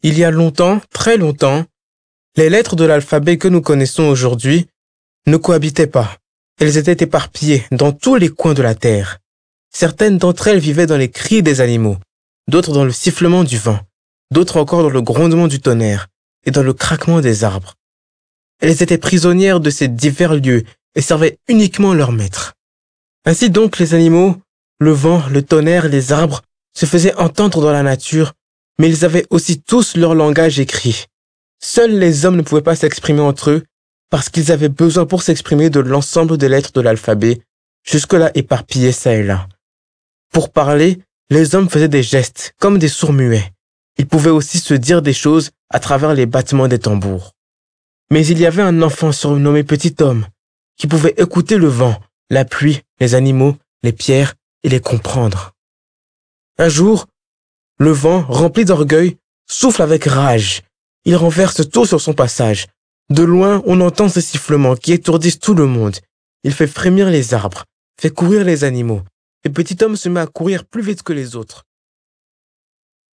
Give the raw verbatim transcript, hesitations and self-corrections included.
Il y a longtemps, très longtemps, les lettres de l'alphabet que nous connaissons aujourd'hui ne cohabitaient pas. Elles étaient éparpillées dans tous les coins de la terre. Certaines d'entre elles vivaient dans les cris des animaux, d'autres dans le sifflement du vent, d'autres encore dans le grondement du tonnerre et dans le craquement des arbres. Elles étaient prisonnières de ces divers lieux et servaient uniquement leur maître. Ainsi donc les animaux, le vent, le tonnerre, les arbres se faisaient entendre dans la nature, mais ils avaient aussi tous leur langage écrit. Seuls les hommes ne pouvaient pas s'exprimer entre eux parce qu'ils avaient besoin pour s'exprimer de l'ensemble des lettres de l'alphabet, jusque-là éparpillées çà et là. Pour parler, les hommes faisaient des gestes, comme des sourds-muets. Ils pouvaient aussi se dire des choses à travers les battements des tambours. Mais il y avait un enfant surnommé Petit Homme, qui pouvait écouter le vent, la pluie, les animaux, les pierres et les comprendre. Un jour, le vent, rempli d'orgueil, souffle avec rage. Il renverse tout sur son passage. De loin, on entend ses sifflements qui étourdissent tout le monde. Il fait frémir les arbres, fait courir les animaux. Et Petit Homme se met à courir plus vite que les autres.